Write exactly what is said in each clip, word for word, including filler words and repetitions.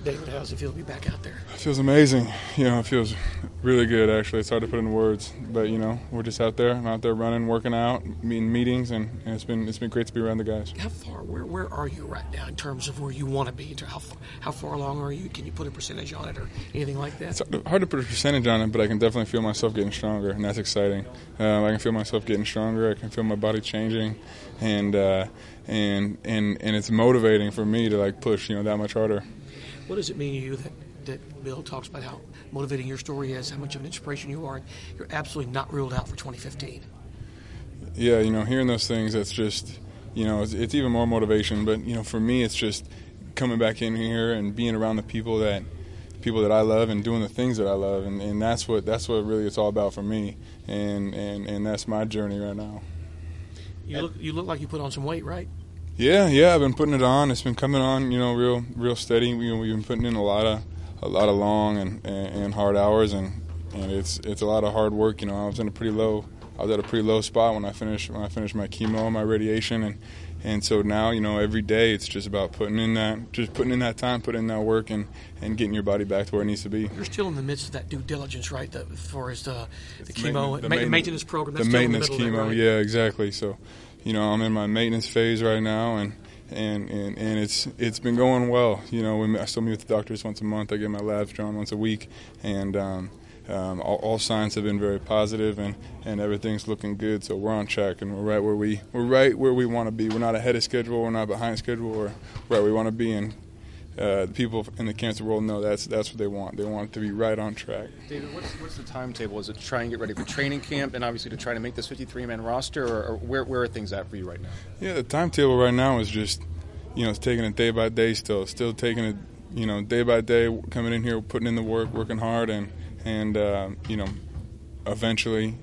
David, how does it feel to be back out there? It feels amazing. You know, it feels really good, actually. It's hard to put into words. But, you know, we're just out there. I'm out there running, working out, meeting meetings, and, and it's been it's been great to be around the guys. How far, where where are you right now in terms of where you want to be? How far, how far along are you? Can you put a percentage on it or anything like that? It's hard to put a percentage on it, but I can definitely feel myself getting stronger, and that's exciting. Um, I can feel myself getting stronger. I can feel my body changing, and uh, and and and it's motivating for me to, like, push, you know, that much harder. What does it mean to you that, that Bill talks about how motivating your story is, how much of an inspiration you are? You're absolutely not ruled out for twenty fifteen. Yeah, you know, hearing those things, that's just, you know, it's, it's even more motivation. But, you know, for me, it's just coming back in here and being around the people that people that I love and doing the things that I love, and, and that's what that's what really it's all about for me, and, and, and that's my journey right now. You look you look like you put on some weight, right? Yeah, yeah, I've been putting it on. It's been coming on, you know, real, real steady. You know, we've been putting in a lot of, a lot of long and, and, and hard hours, and, and it's it's a lot of hard work. You know, I was in a pretty low, I was at a pretty low spot when I finished when I finished my chemo and my radiation, and, and so now, you know, every day it's just about putting in that, just putting in that time, putting in that work, and, and getting your body back to where it needs to be. You're still in the midst of that due diligence, right? The, as far as the, the chemo, maintenance, the the maintenance, maintenance program. That's the still maintenance in the middle chemo, of that, right? yeah, exactly. So, you know, I'm in my maintenance phase right now, and and, and, and it's it's been going well. You know, I still meet with the doctors once a month. I get my labs drawn once a week, and um, um, all, all signs have been very positive, and, and everything's looking good. So we're on track, and we're right where we we're right where we want to be. We're not ahead of schedule. We're not behind schedule. We're right where we want to be, and uh, the people in the cancer world know that's that's what they want. They want it to be right on track. David, what's, what's the timetable? Is it to try and get ready for training camp, and obviously to try to make this fifty-three man roster, or, or where where are things at for you right now? Yeah, the timetable right now is just, you know, it's taking it day by day still. Still taking it, you know, day by day, coming in here, putting in the work, working hard, and, and uh, you know, eventually,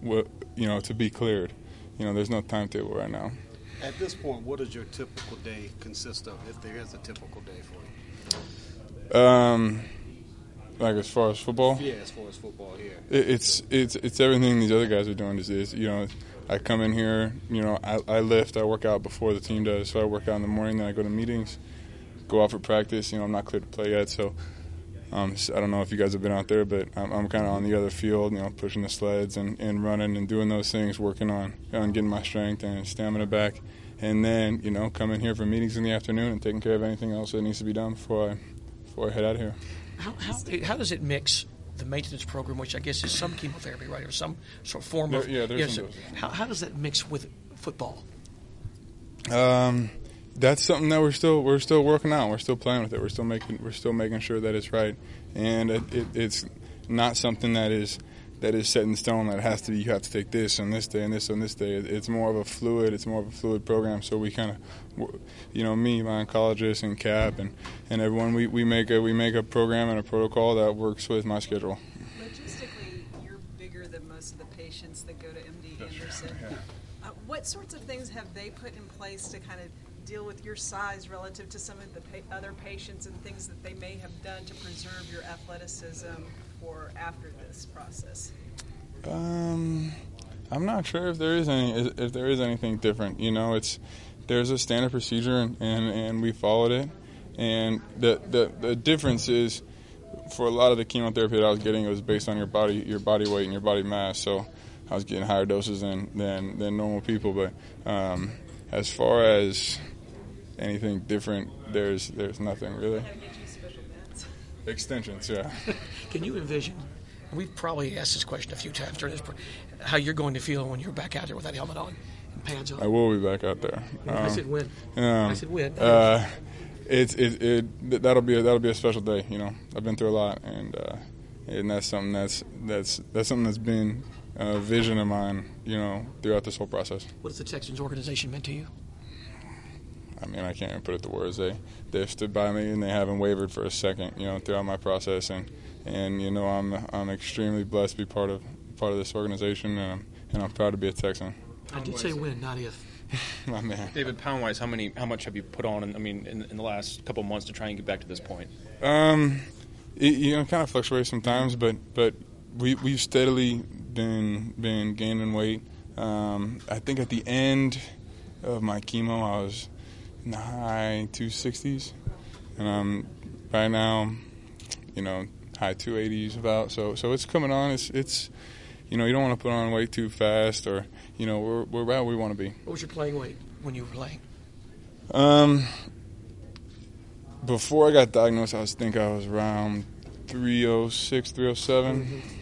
you know, to be cleared. You know, there's no timetable right now. At this point, what does your typical day consist of, if there is a typical day for you? Um, like as far as football? Yeah, as far as football, yeah. It, it's it's it's everything these other guys are doing. Is, is you know, I come in here, you know, I, I lift, I work out before the team does. So I work out in the morning, then I go to meetings, go out for practice. You know, I'm not cleared to play yet, so um, I don't know if you guys have been out there, but I'm, I'm kind of on the other field, you know, pushing the sleds and, and running and doing those things, working on on getting my strength and stamina back, and then, you know, come in here for meetings in the afternoon and taking care of anything else that needs to be done before I before I head out of here. How how, how does it mix the maintenance program, which I guess is some chemotherapy, right, or some sort of form of? There, yeah, there's yes, some. How how does that mix with football? Um. That's something that we're still we're still working out. We're still playing with it. We're still making we're still making sure that it's right, and it, it, it's not something that is that is set in stone. That it has to be. You have to take this on this day and this on this day. It's more of a fluid. It's more of a fluid program. So we kind of, you know, me, my oncologist, and Cap, and, and everyone, we, we make a we make a program and a protocol that works with my schedule. Logistically, you're bigger than most of the patients that go to M D Anderson. Yeah. Uh, what sorts of things have they put in place to kind of deal with your size relative to some of the pa- other patients, and things that they may have done to preserve your athleticism for after this process? Um, I'm not sure if there is any if there is anything different. You know, it's there's a standard procedure, and, and, and we followed it. And the, the the difference is, for a lot of the chemotherapy that I was getting, it was based on your body your body weight and your body mass. So I was getting higher doses than than, than normal people. But um, as far as anything different, there's there's nothing really. How to get you special meds. Extensions, yeah. Can you envision, and we've probably asked this question a few times during this, how you're going to feel when you're back out there with that helmet on and pads on? I will be back out there. Um, I said when. Um, I said when. Uh, it's it, it that'll be a, that'll be a special day. You know, I've been through a lot, and uh, and that's something that's that's that's something that's been a vision of mine. You know, throughout this whole process. What has the Texans organization meant to you? I mean, I can't even put it to words. They they've stood by me, and they haven't wavered for a second. You know, throughout my process, and and you know, I'm I'm extremely blessed to be part of part of this organization, and I'm, and I'm proud to be a Texan. I did say when, not if. My man. David, pound-wise, how many, how much have you put on? In, I mean, in, in the last couple of months to try and get back to this point? Um, it, you know, kind of fluctuates sometimes, but but we we've steadily been been gaining weight. Um, I think at the end of my chemo, I was in the high two sixties, and I'm right now, you know, high two eighties about. So so it's coming on. It's it's you know, you don't want to put on weight too fast, or you know, we're we're about where we want to be. What was your playing weight when you were playing? Um, before I got diagnosed, I was think I was around three oh six, three oh seven. Mm-hmm.